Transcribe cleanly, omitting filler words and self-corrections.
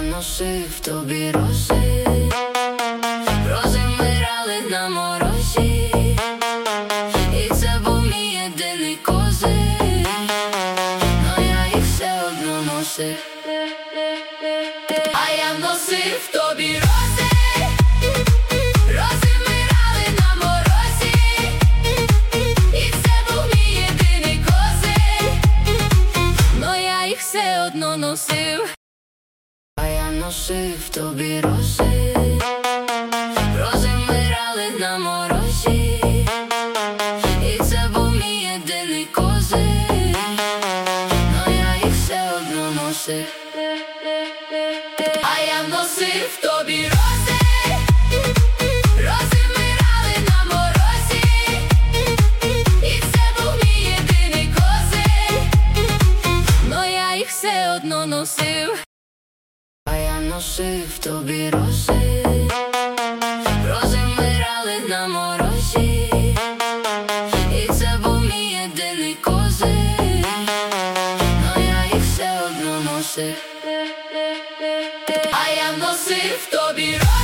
носив тобі рози, рози вмирали на морозі, і це був мій єдиний козир, но я їх все одно носив. А я носив тобі рози, рози вмирали на морозі, і це був мій єдиний козир, но я їх все одно носив. А я носив тобі рози, рози вмирали на морозі, і це був мій єдиний козир, но я їх все одно носив. А я носив тобі рози, рози вмирали на морозі, і це був мій єдиний козир, но я їх все одно носив. А я носив тобі рози, рози вмирали на морозі, і це був мій єдиний козир, но я їх все одно носив. А я носив тобі рози.